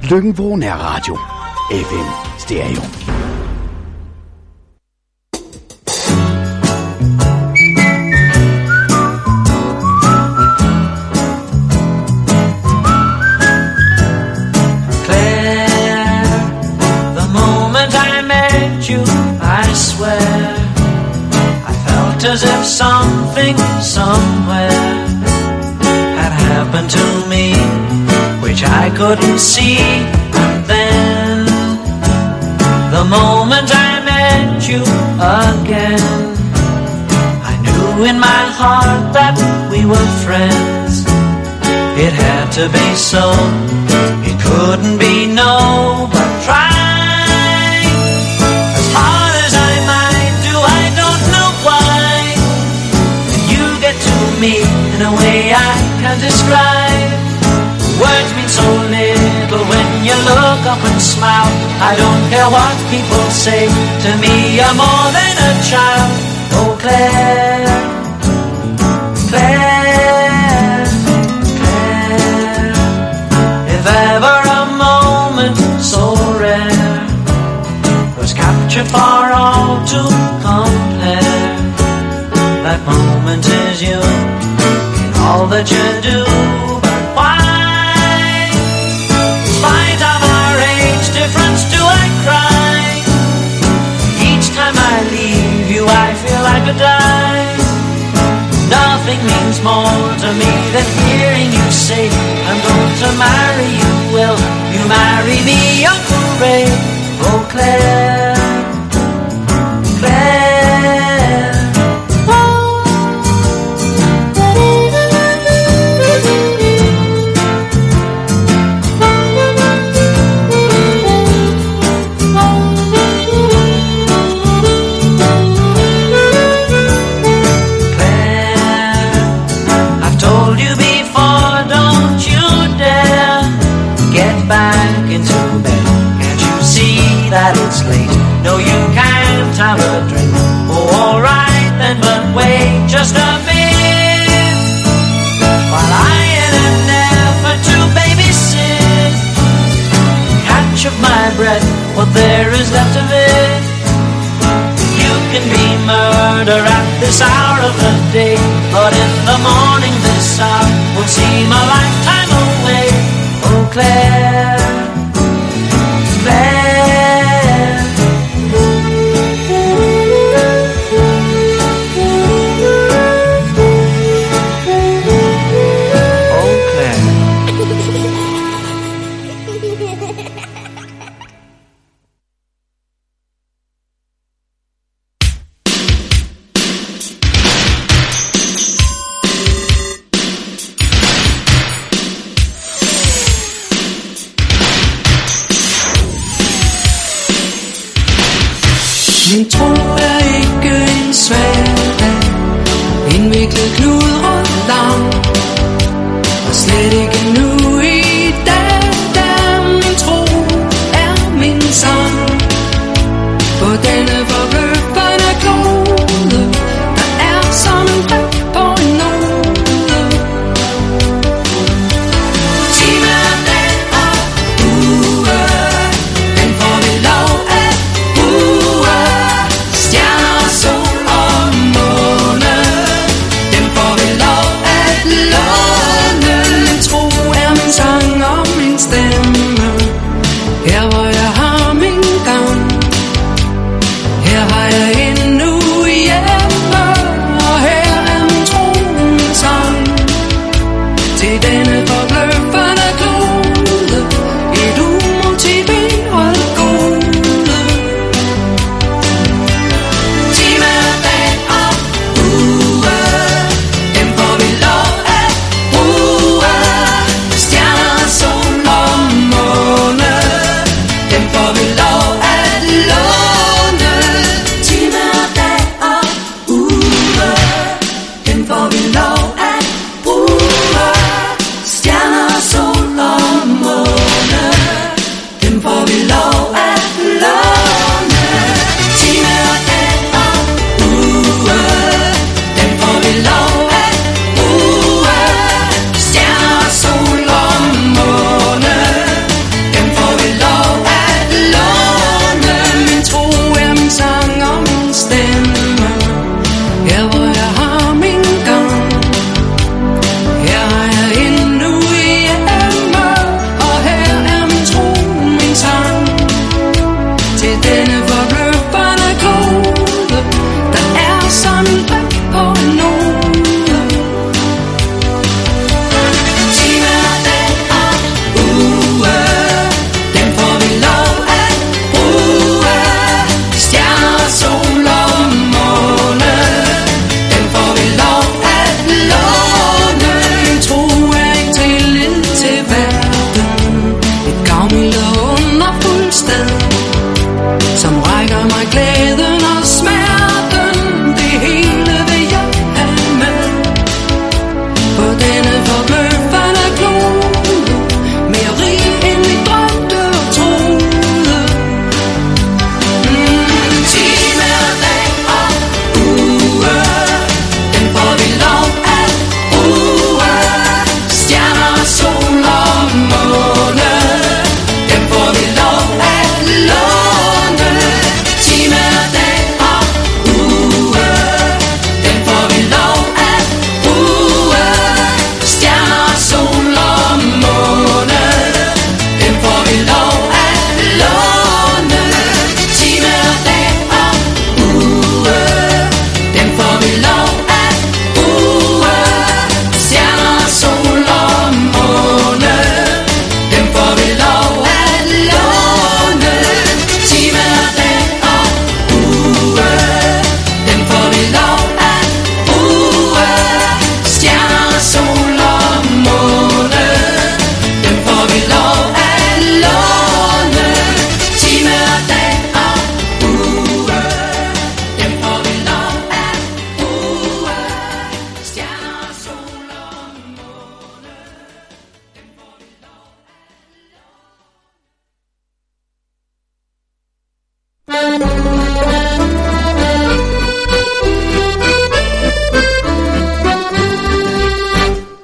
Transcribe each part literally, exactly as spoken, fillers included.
Lykken Nærradio. F M Stereo. As if something somewhere had happened to me, which I couldn't see. And then, the moment I met you again, I knew in my heart that we were friends. It had to be so, it couldn't be no, but try. Me in a way I can't describe. Words mean so little when you look up and smile. I don't care what people say, to me you're more than a child. Oh Claire, Claire, Claire, if ever a moment so rare was captured for all to compare, that moment is you, in all that you do. But why, in spite of our age difference, do I cry? Each time I leave you I feel I could die. Nothing means more to me than hearing you say, I'm going to marry you. Will you marry me, Uncle Ray? Oh Claire, Claire. That it's late, no you can't have a drink. Oh alright then, but wait just a bit, while I in an effort to babysit catch of my breath what there is left of it. You can be murder at this hour of the day, but in the morning this hour will seem a lifetime away. Oh Claire, Claire. Men tro er ikke en svær dag, indviklet knude rundt lang, og slet ikke nu i dag, der min tro er min sang. På denne forløbende klode, der er som en prik på en node. Time er dag og uge, den får vi lov at bruge. Stjerner, sol og måne, dem får vi lov at låne. Tro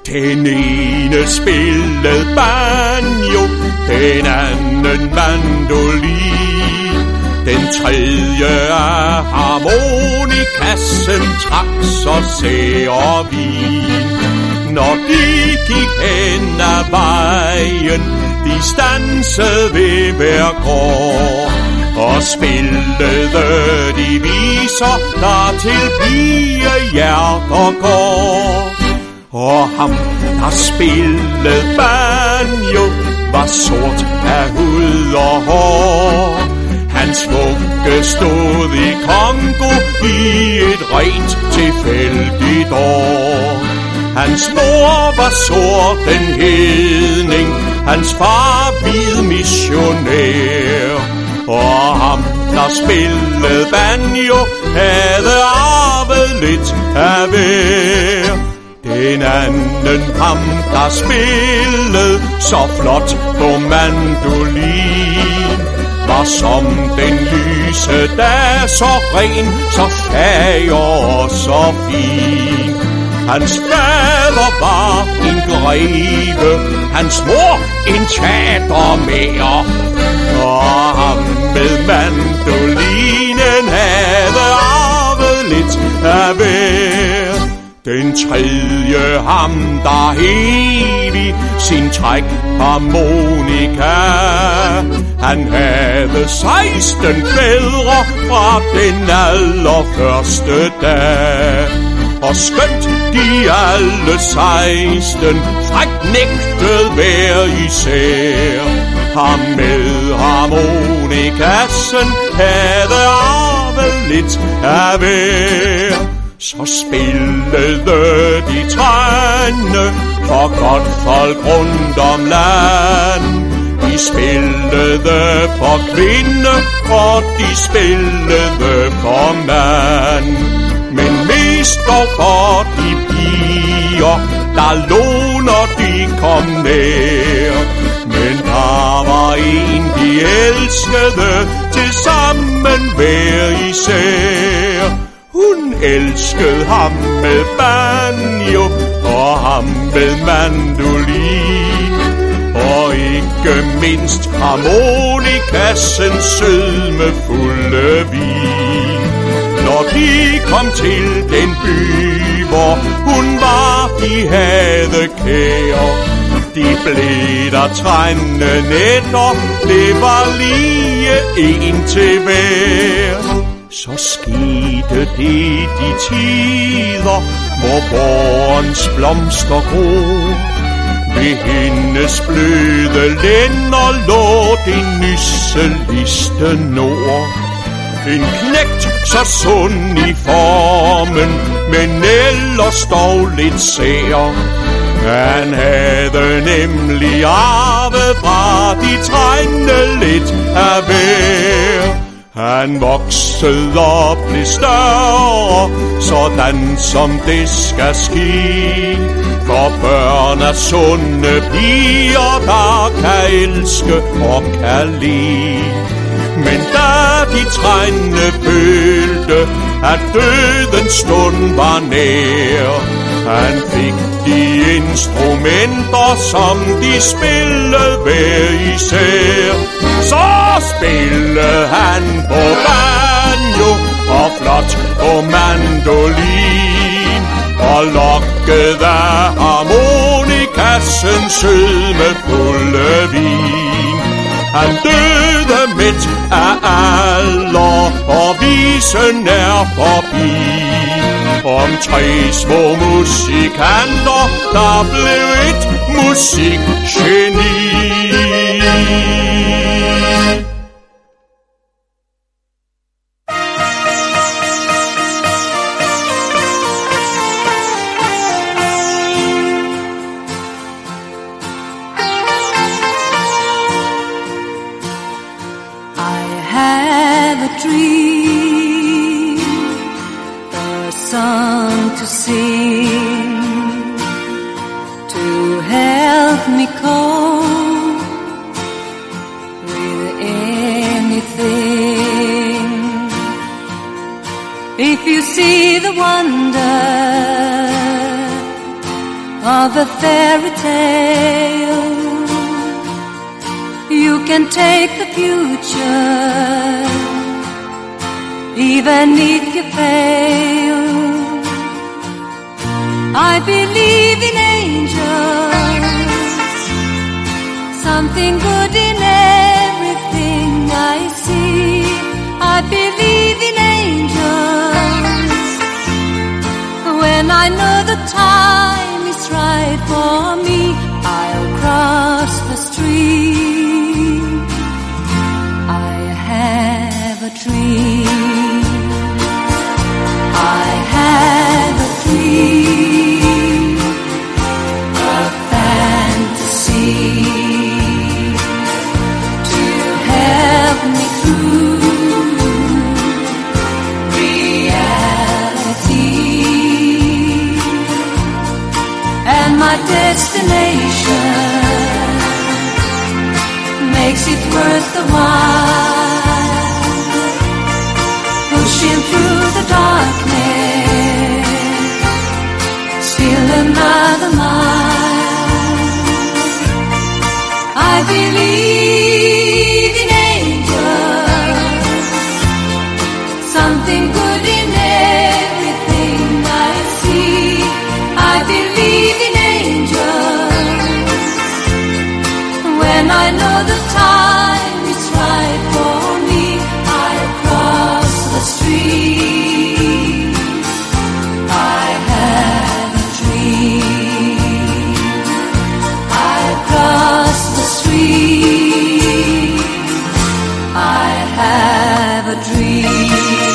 Den ene spillede banjo, den anden mandolin, den tredje af harmonikassen trak så sær vin. Når de gik hen ad vejen, de stansede ved hver gård, og spillede de viser, der til pigehjerter går. Og ham, der spillede banjo, var sort af hud og hår. Hans vugge stod i Kongo i et rent tilfældigt år. Hans mor var sort, en hedning, hans far hvid missionær. Og ham, der spillede banjo, havde arvet lidt af hver. Den anden, ham, der spillede så flot på mandolin, var som den lyse dag, så ren, så fager og så fin. Hans fader var en greve, hans mor en teatermager, og ham med mandolinen havde arvet lidt af hver. Den tredje, ham der evig sin træk harmonika, han havde seksten fædre fra den allerførste dag. Og skønt de alle seksten frækt nægtede hver især, ham med harmonikassen havde arvet lidt af hver. Så spillede de trænde for godt folk rundt om land. De spillede for kvinde, og de spillede for mand. Men mest dog for de piger, der lå, når de kom nær. Men der var en, de elskede, til sammen hver især. Hun elskede ham med banjo, og ham med mandolin, og ikke mindst harmonikassens sødmefulde vin. Når de kom til den by, hvor hun var, de havde kære, de blev der trænde nætter, det var lige en til hver. Så skete det de tider, hvor vårens blomster gror. Ved hendes bløde lænder lå det nysseliste nord. En knægt så sund i formen, men ellers dog lidt sær. Han havde nemlig arvet fra de trængte lidt af hver. Han voksede og blev større, sådan som det skal ske. For børn er sunde piger, der kan elske og kan lide. Men da de trængte følte, at dødens stund var nær, han fik de instrumenter, som de spillede hver især. Så spillede han på banjo og flot på mandolin, og lokkede af harmonikassens sødmefulde vin. Han døde midt af alder, og visen er forbi. Om tre små musikanter, der blev et musikgeni. Dream, a song to sing, to help me cope of a fairy tale. You can take the future, even if you fail. I believe in angels, something good in everything I see. I believe in angels, when I know the time is right for me, I'll cross the street. I have a dream, I have a dream, a fantasy to help me through reality. And my destination makes it worth the while, pushing through the darkness, still another mile. I believe in angels, something good in everything I see. I believe in angels, when I know the time is right for me, I'll cross the street. I have a dream, I'll cross the street. I have a dream.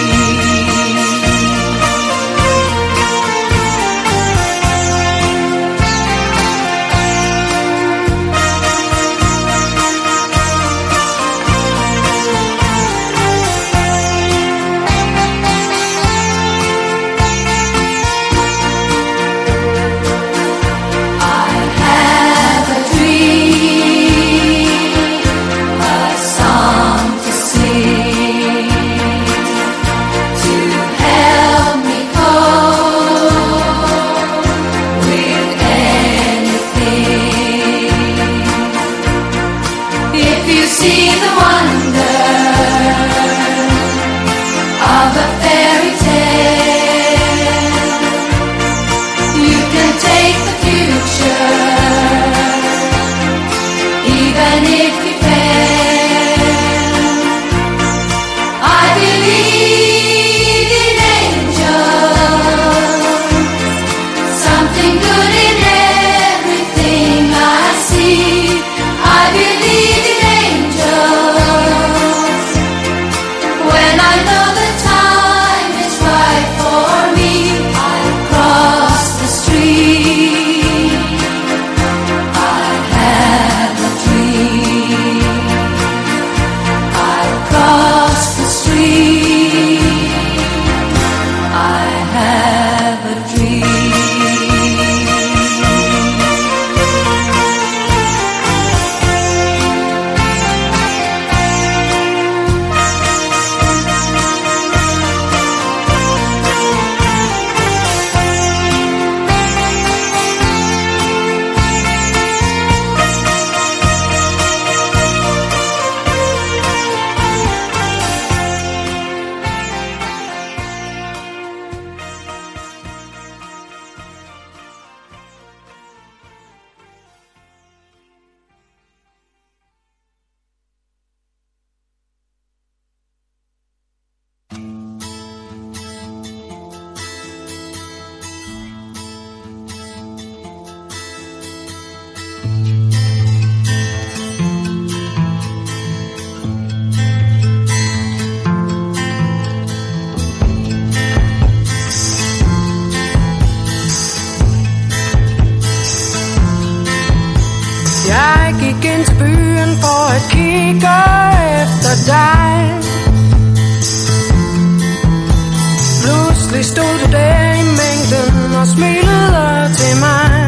Pludselig stod du der i mængden og smilede til mig.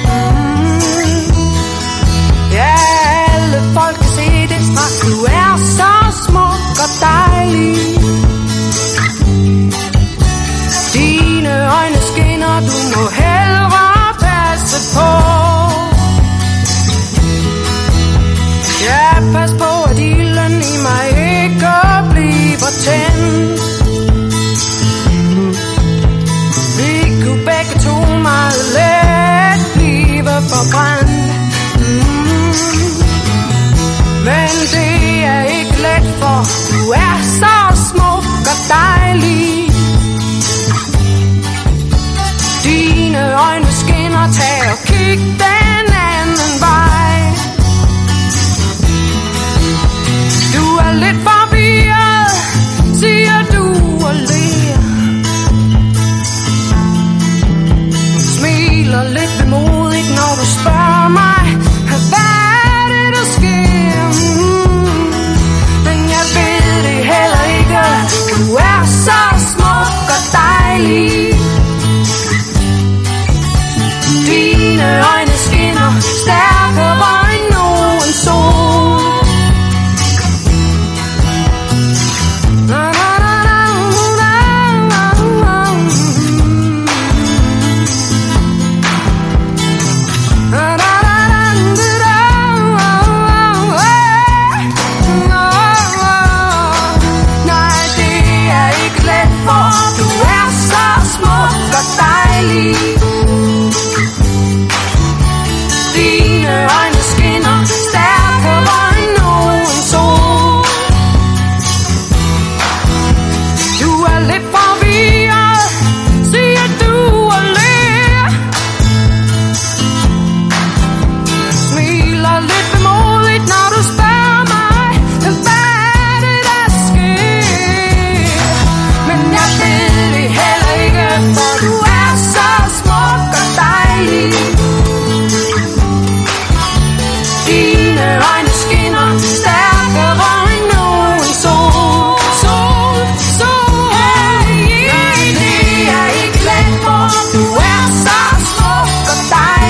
mm. Ja, alle folk kan se det straks. Du er så smuk og dejlig. Dine øjne skinner, du må hellere passe på.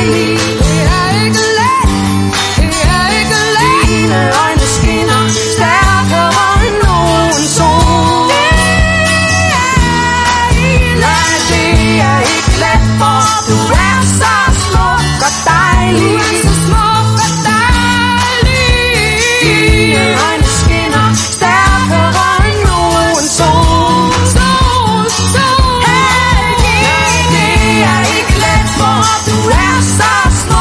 dejligt. Det er ikke let, det er ikke let. Dine øjne skinner stærkere end nogen sol. Nej, det er ikke let, for du er så smuk og dejlig. Du er så smuk og dejlig. Dine øjne skinner stærkere end nogen sol. Sol, sol. Hey, det er ikke let, for du er så smuk.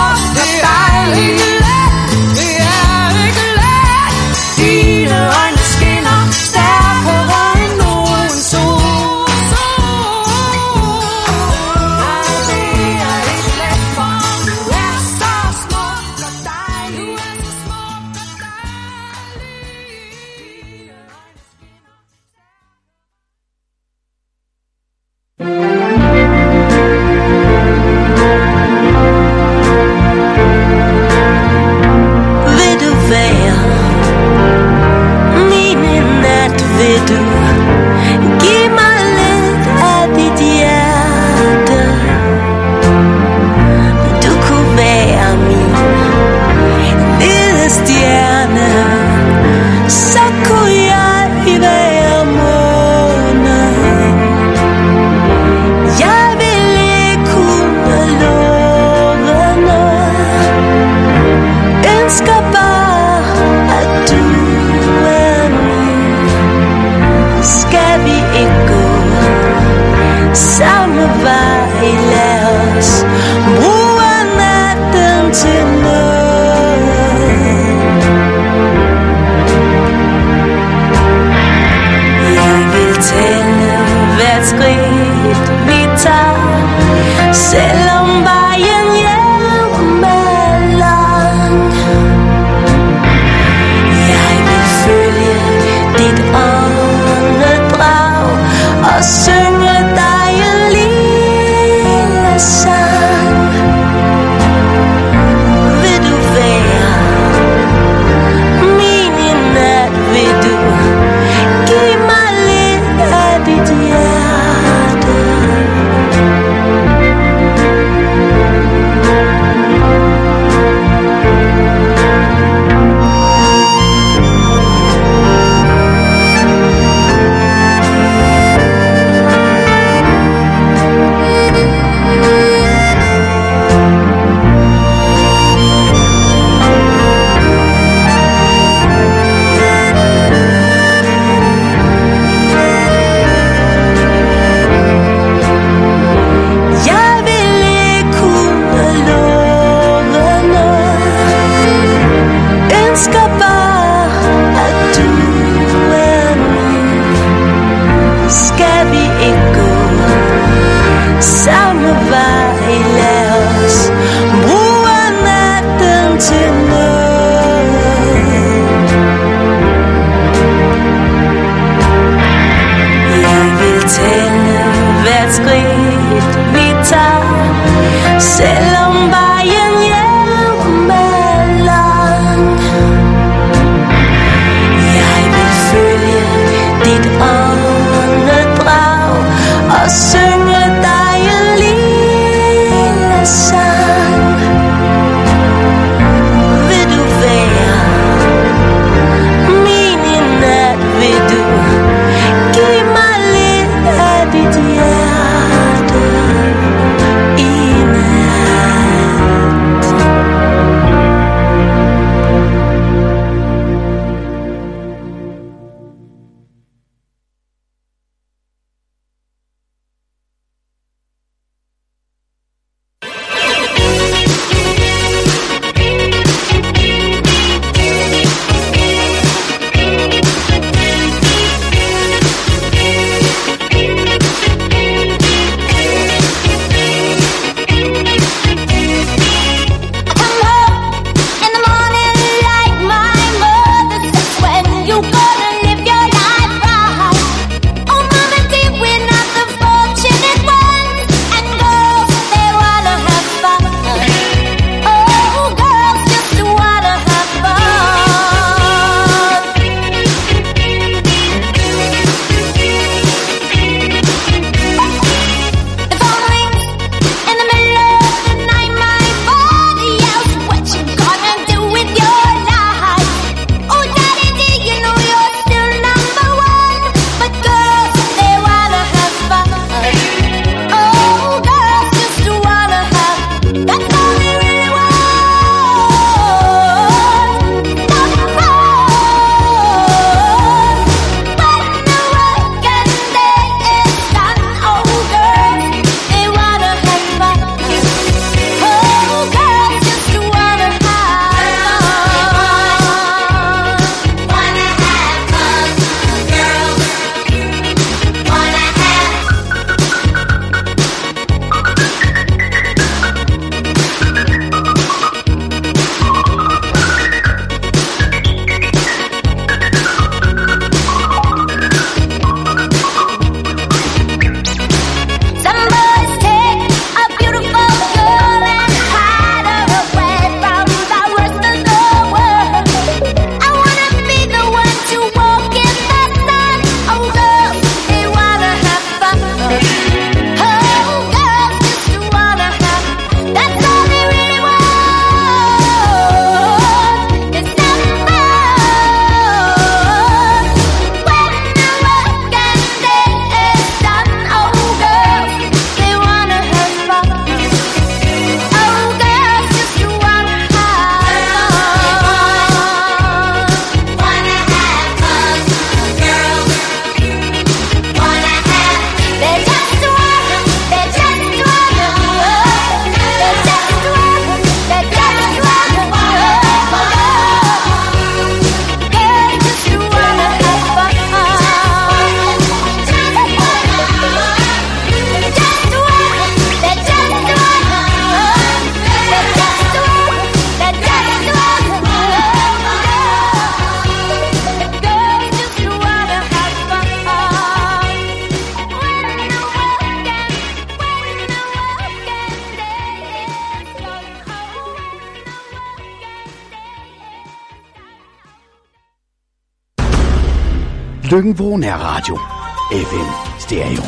Lykken på Nærradio. F M Stereo.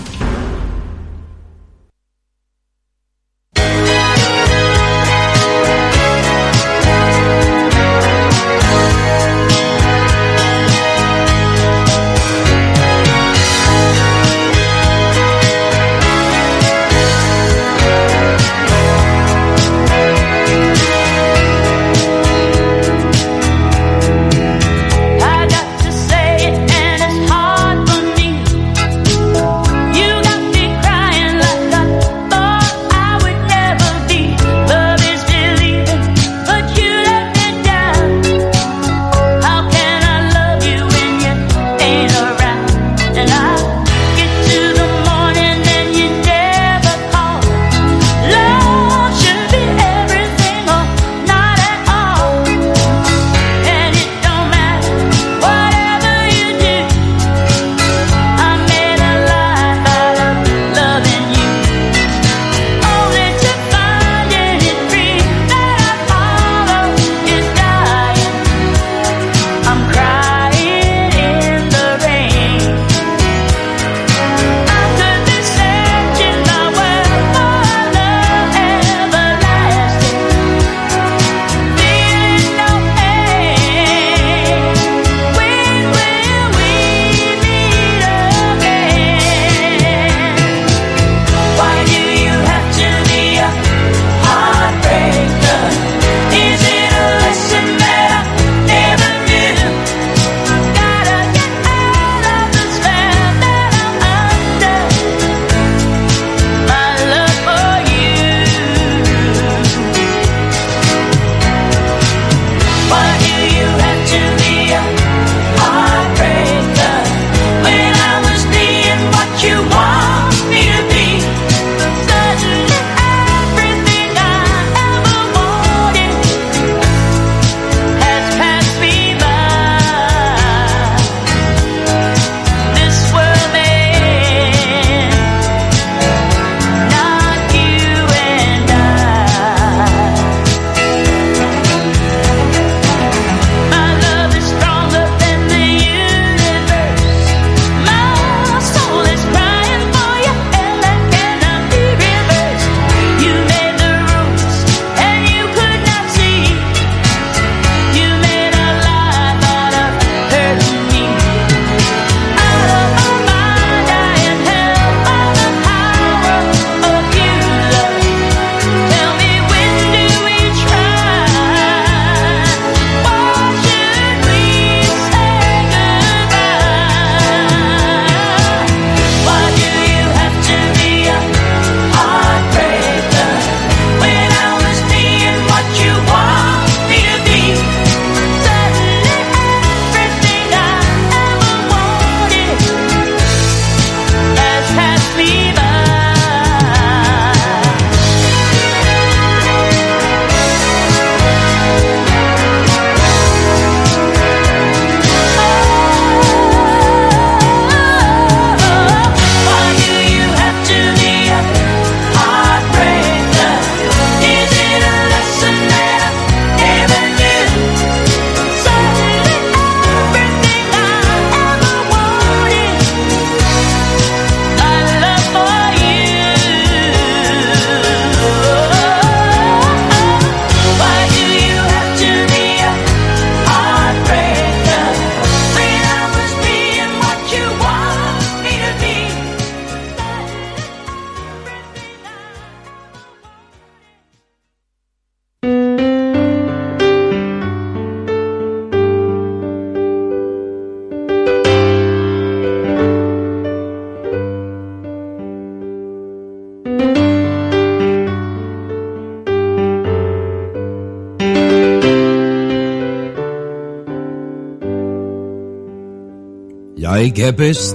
Jeg er bedst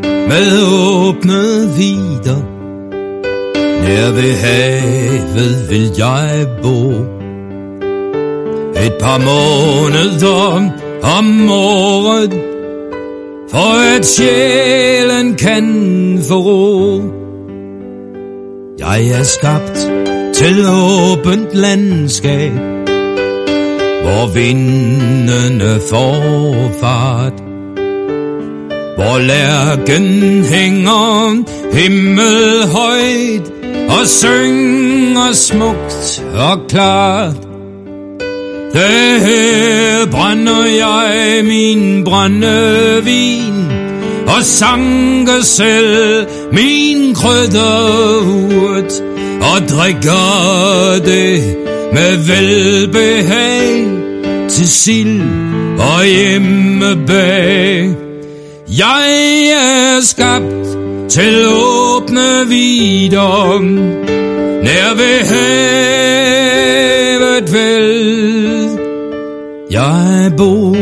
med åbne vider. Nær ved havet vil jeg bo. Et par måneder om året, for at sjælen kan få ro. Jeg er skabt til åbent landskab, hvor vindene får fart, hvor lærken hænger himmelhøjt og synger smukt og klart. Der brænder jeg min brændevin og sanker selv min krydderurt og drikker det med velbehag til sild og hjemmebag. Jeg er skabt til åbne vidder, nær ved havet vel jeg bor.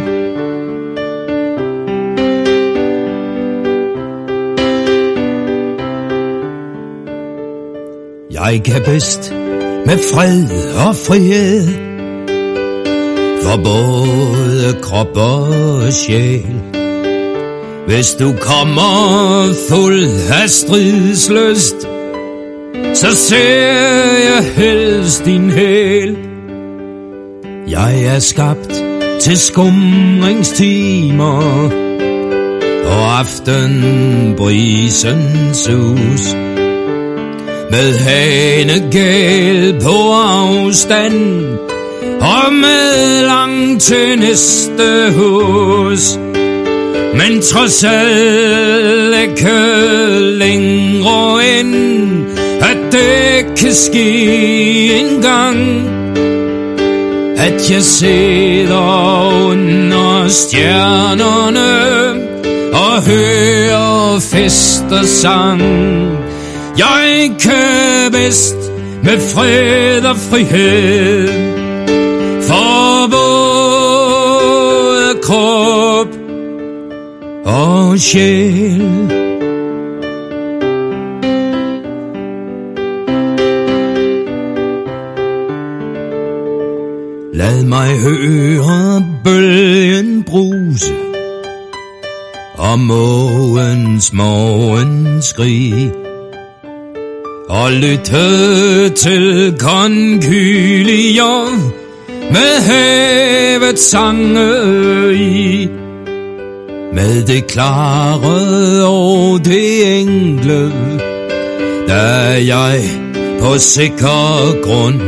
Jeg kan bedst med fred og frihed for både krop og sjæl. Hvis du kommer fuld af stridslyst, så ser jeg helst din hæl. Jeg er skabt til skumringstimer og aftenbrisens sus, med hanegal på afstand og med langt til næste hus. Men trods alt ikke længere end at det kan ske en gang, at jeg sidder under stjernerne og hører festersang. Jeg kan bedst med fred og frihed for både krop og sjæl. Lad mig høre bølgen bruse og mågens morgenskrig, og lytte til konkylier med havets sange i, med det klare og det enkle, da jeg på sikker grund,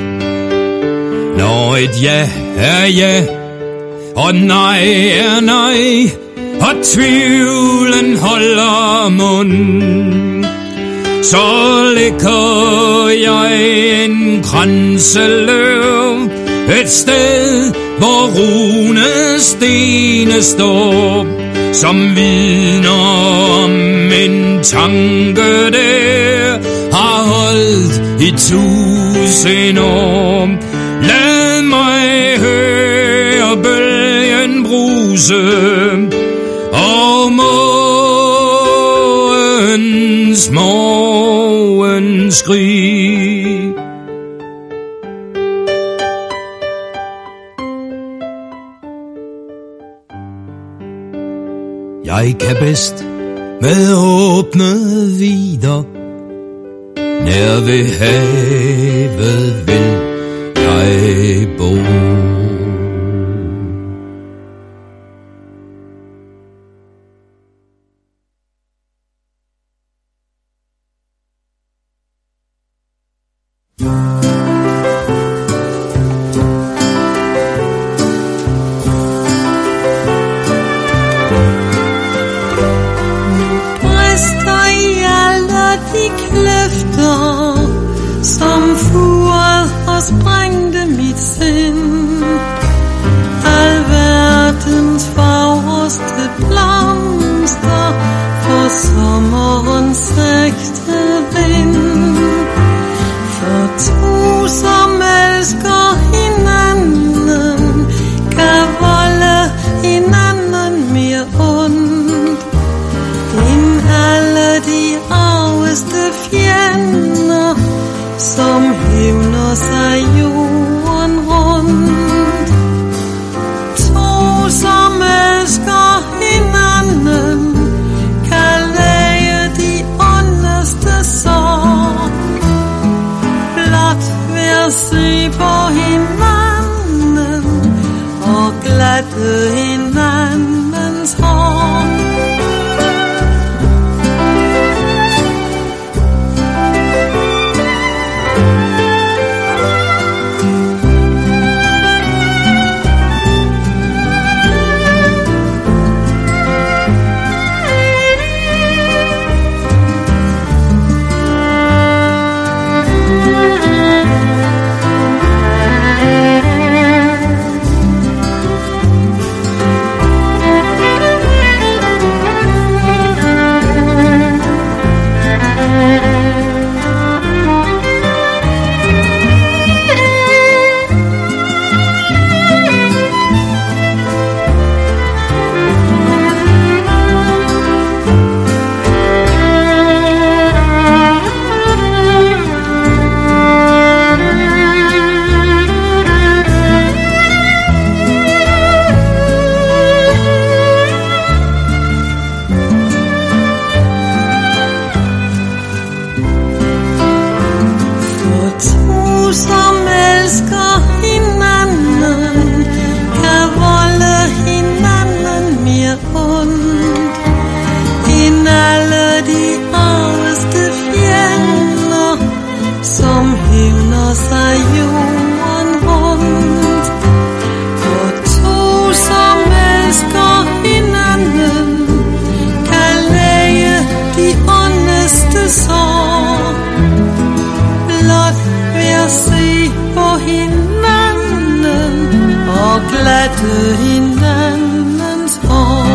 når et ja er ja og nej er nej, og tvivlen holder mund, så lægger jeg en kranseløv et sted, hvor runestene står, som vidner om en tanke, der har holdt i tusind år. Lad mig høre bølgen bruse og mågens morgenskrig. Jeg kan bedst med åbne vidder, nær ved havet vil jeg bo. Hinandens hånd. rette hinandens år.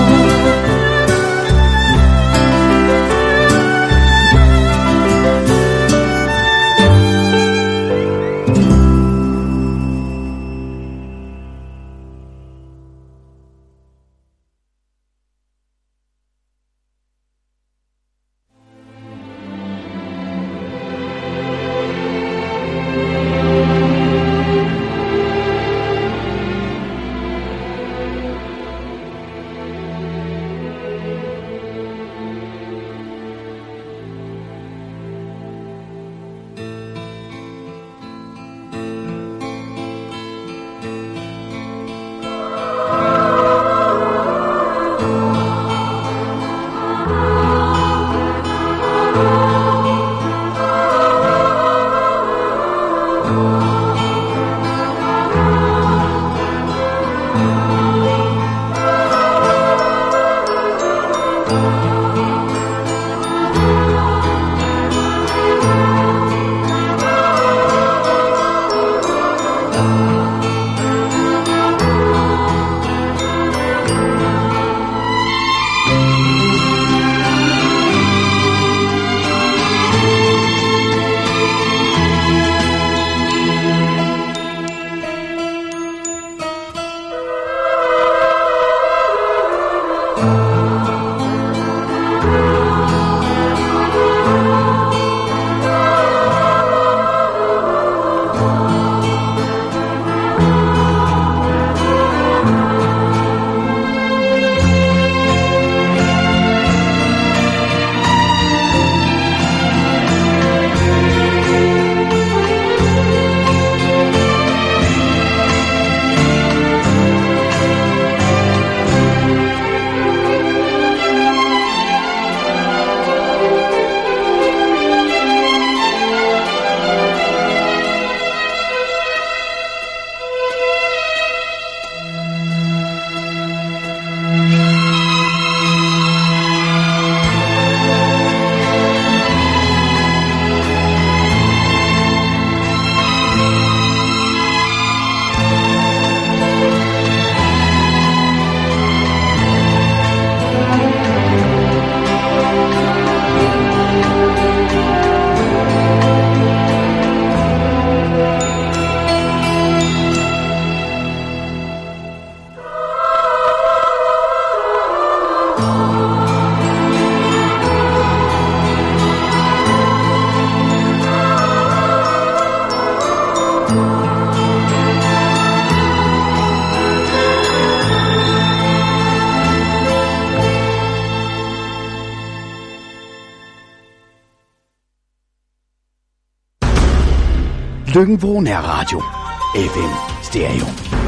Lyngvro Nærradio. F M Stereo.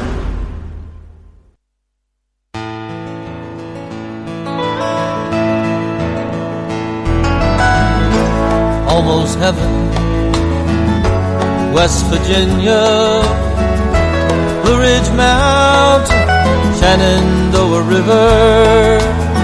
Almost heaven, West Virginia, Blue Ridge Mountain, Shenandoah River.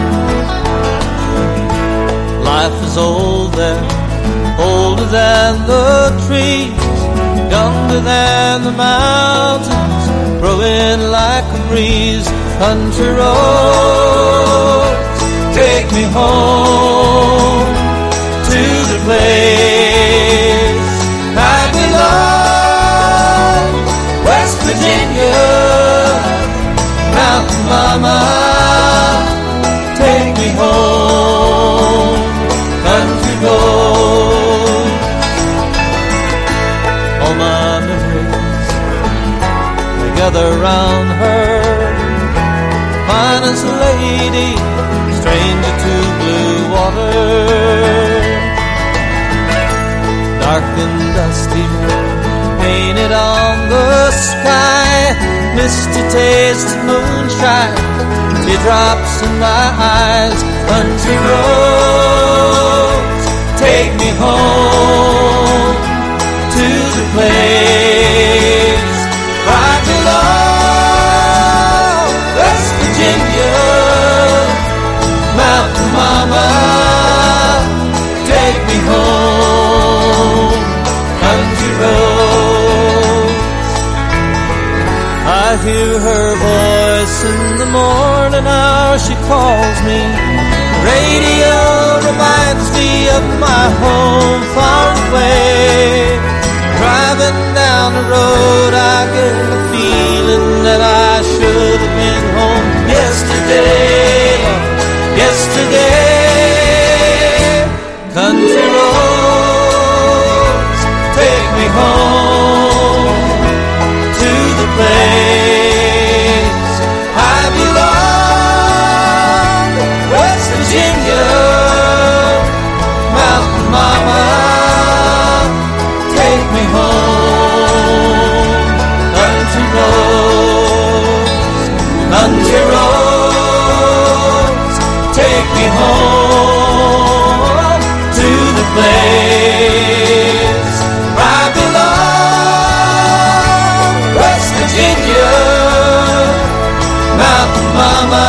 Life is old there, older than the trees, younger than the mountains, growing like a breeze. Country roads, take me home to the place I belong. West Virginia, Mountain Mama, take me home. Country roads, all my memories, they gather round her. Finest lady, stranger to blue water. Dark and dusty, painted on the sky, misty taste of moonshine, teardrops in my eyes. Country roads, take me home to the place where I belong. West Virginia, Mountain Mama, take me home. Country roads, I hear her voice in the morning hour she calls me. Radio reminds me of my home far away. Driving down the road I get the feeling that I should have been home yesterday, yesterday. Country roads take me home to the place I belong, West Virginia, Mountain Mama, take me home. Country roads, country roads, take me home to the place I belong, West Virginia, Mountain Mama,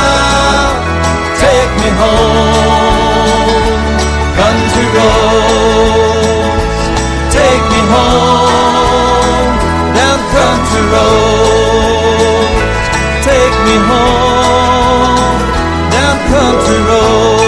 take me home. Country roads, take me home. Down country roads, take me home. Down country roads.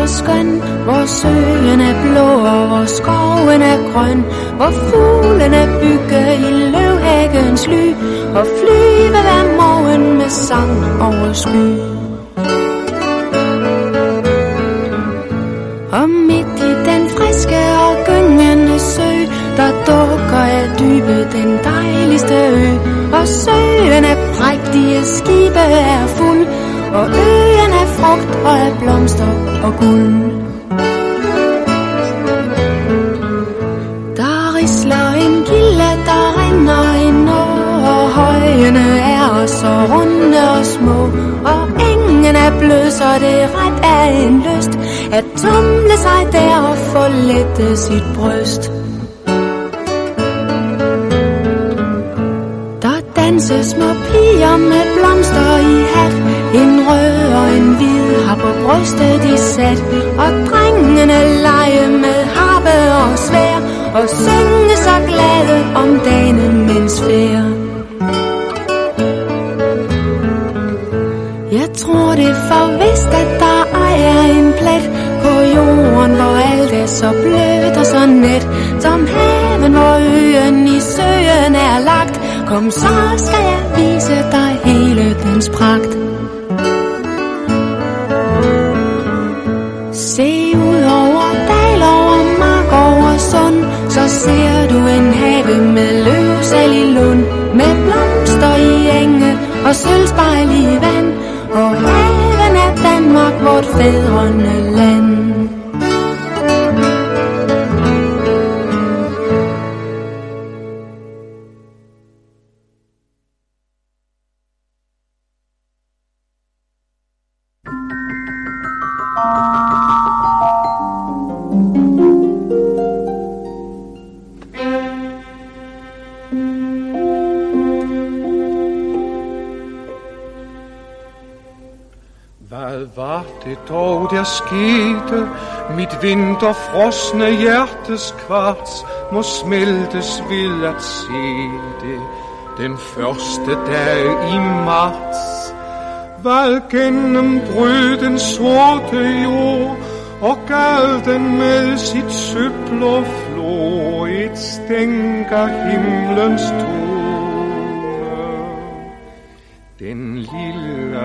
så skøn, hvor søen er blå og hvor skoven er grøn, hvor fuglene bygger i løvhækkens ly og flyve hver morgen med sang over sky. Og midt i den friske og gyngende sø, der dukker af dybet den dejligste ø. Og søen er prægtige, skibe er fuld, og øen er frugt og er blomster og guld. Der risler en kilde, der rinder en å, og højene er så runde og små, og engen er blød, så det ret er en lyst at tumle sig der og forlette sit bryst. Der danser små piger med blomster i hat, en rød og en hvid har på brystet de sat, og drengene lege med harpe og svær, og synge så glade om dagene mens fær. Jeg tror det er for vist, at der ejer en plet på jorden, hvor alt er så blødt og så net, som haven, hvor øen i søen er lagt. Kom, så skal jeg vise dig hele dens pragt. Se ud over dal, over mark, over sund, så ser du en have med løvsal i lund, med blomster i enge og sølvspejl i vand, og haven er Danmark, vort fædrene land. Hvad var det dog, der skete? Mit vinterfrosne hjertes kvarts må smeltes ved at se det den første dag i marts. Hvad gennembrød den sorte jord og gav den med sit søblå flor et stænk af himlens tone. Den lille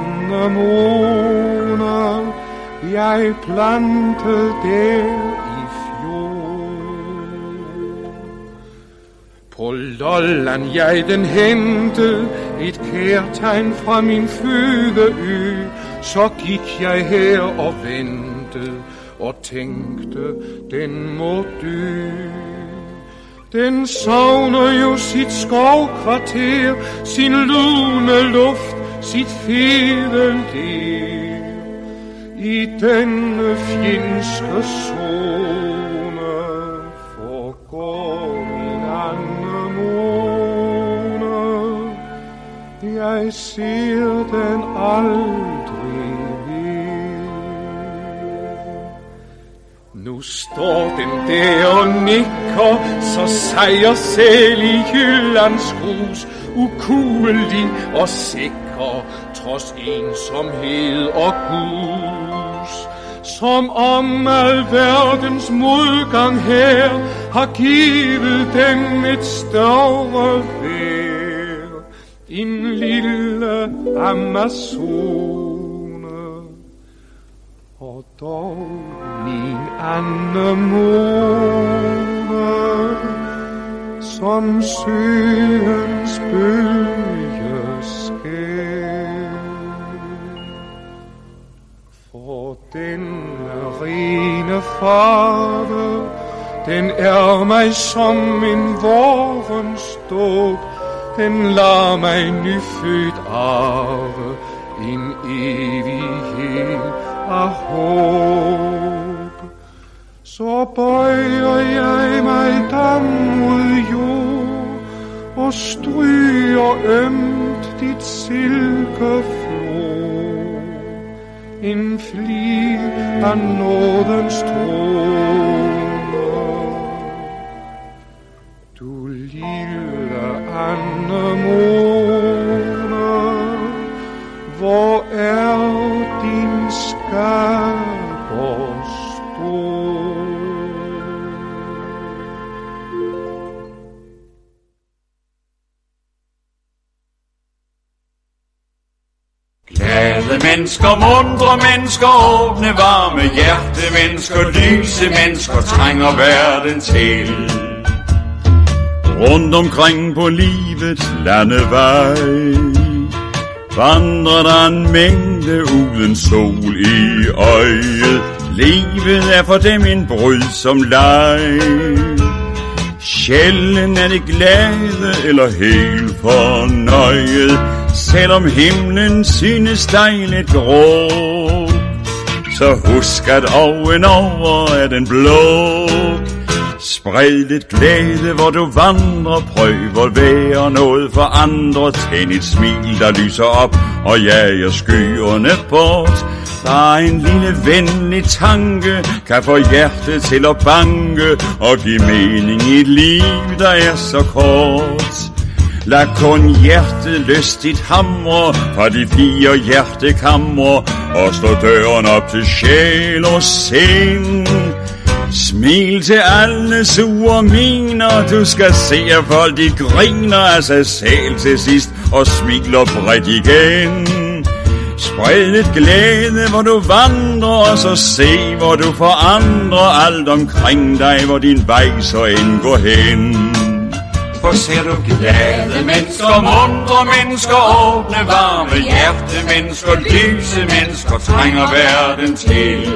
anemone jeg plantede der i fjor. På Lolland jeg den hente et kærtegn fra min fødeø. Så gik jeg her og ventede og tænkte, den må dø. Den savner jo sit skovkvarter, sin lune luft, sit fede ler. I denne fjendske zone forgår min anemone. Jeg ser den aldrig mere. Nu står den der og nikker, så sejrsæl i Jyllands grus, ukuelig og sikker, trods ensomhed og gus. Som om al verdens modgang her har givet dem et større vejr. En lille Amazone, og dog min anemone, som søens bølgeskær. For den rene farve, den er mig som en vårens dåb. Den lader mig nyfødt arve en evighed af håb. Så bøjer jeg mig dam mod jord og stryger ømt dit silkeflor. En fli af nådens trone. Du lille anemone, hvor er din skaber mennesker, mundre mennesker, åbne, varme hjerte mennesker, lyse mennesker trænger verden til. Rundt omkring på livets landevej vandrer der en mængde uden sol i øjet. Livet er for dem en brydsom leg. Sjældent er det glade eller helt fornøjet, selvom himlen synes dig lidt grå. Så husk at oven over er den blå. Spred lidt glæde, hvor du vandrer, prøv at være noget for andre. Tænd et smil, der lyser op og jager skyerne bort. Bare en lille venlig tanke kan få hjertet til at banke og give mening i et liv, der er så kort. Lad kun hjertet lystigt hamre fra de fire hjertekamre og slå døren op til sjæl og sind. Smil til alle sure miner, du skal se at folk de griner af sig selv til sidst og smiler bredt igen. Spred lidt glæde, hvor du vandrer, og så se, hvor du forandrer alt omkring dig, hvor din vej så end går hen. For ser du glade mennesker, mundre mennesker, åbne, varme hjerte mennesker, lyse mennesker trænger verden til.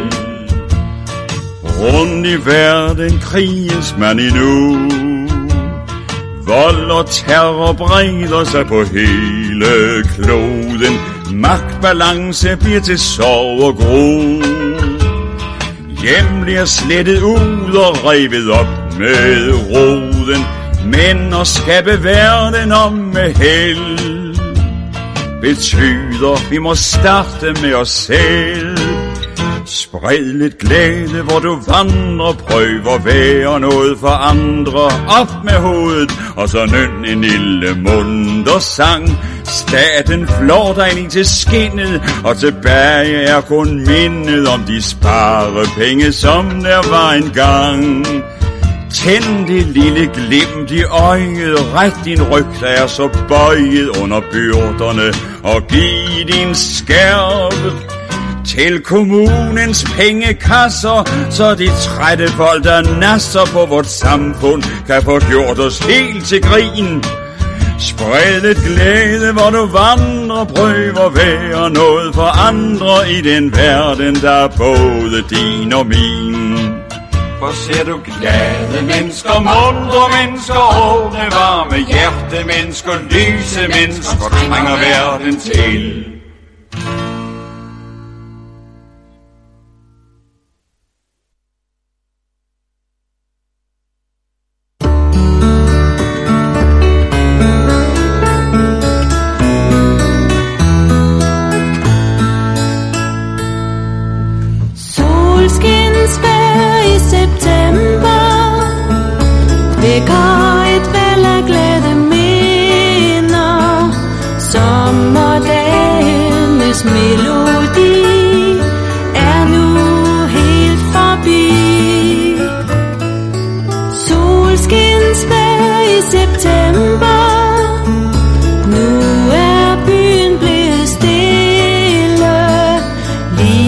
Rundt i verden kriges man endnu. Vold og terror breder sig på hele kloden. Magtbalance bliver til sorg og gro. Hjem bliver slettet ud og revet op med roden. Men at skabe verden om med held betyder, vi må starte med os selv. Spred lidt glæde, hvor du vandrer, prøv at være noget for andre. Op med hovedet, og så nyn en lille munter sang. Staten flår dig lige til skinnet, og tilbage er kun mindet om de sparepenge, som der var engang. Tænd det lille glimt i øjet, ret din ryg, der er så bøjet under byrderne, og giv din skærv til kommunens pengekasser, så de trætte folk, der nasser på vort samfund, kan få gjort os helt til grin. Spred lidt glæde, hvor du vandrer, prøv at være noget for andre i den verden, der er både din og min. For ser du glade mennesker, mundre mennesker, åbne, varme hjerte mennesker, lyse mennesker trænger verden til.